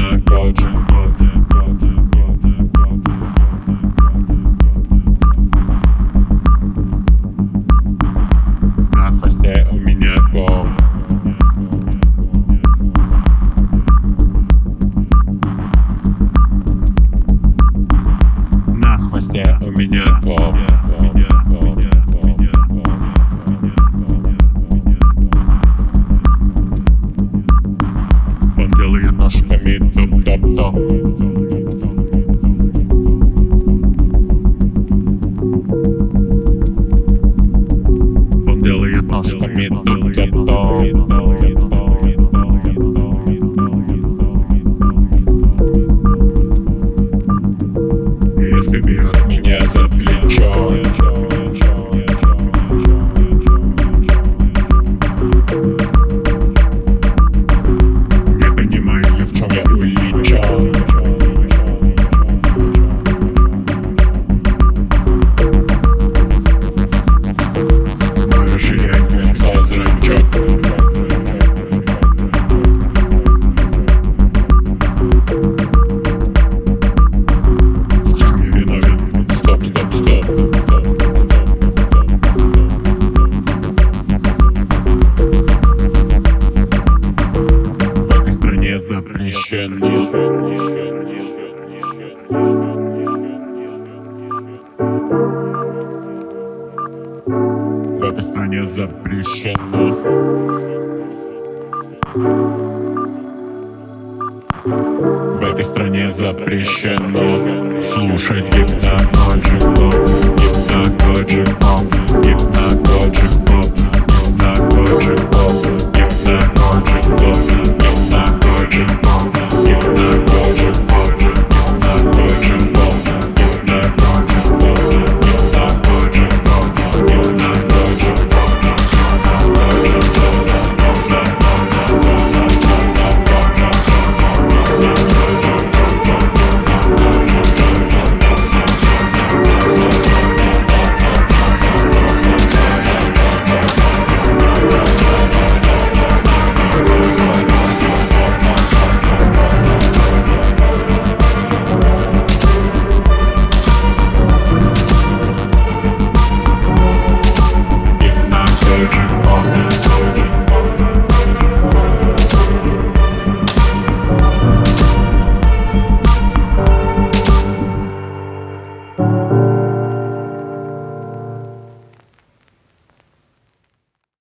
гипнокоджик. На хвосте у меня ком. На хвосте у меня ком. Он делает ножками топ-топ-топ. Он делает ножками топ-топ-топ. И резко бьет меня за плечо. Не понимаю я, в чем я увлечен. Мы расширяемся зрачок. В чем я виновен? Стоп, стоп, стоп. В этой стране запрещено. В этой стране запрещено. В этой стране запрещено слушать гипнокоджик поп, гипнокоджик поп, гипнокоджик поп, гипнокоджик поп, гипнокоджик поп, гипнокоджик поп, гипнокоджик поп.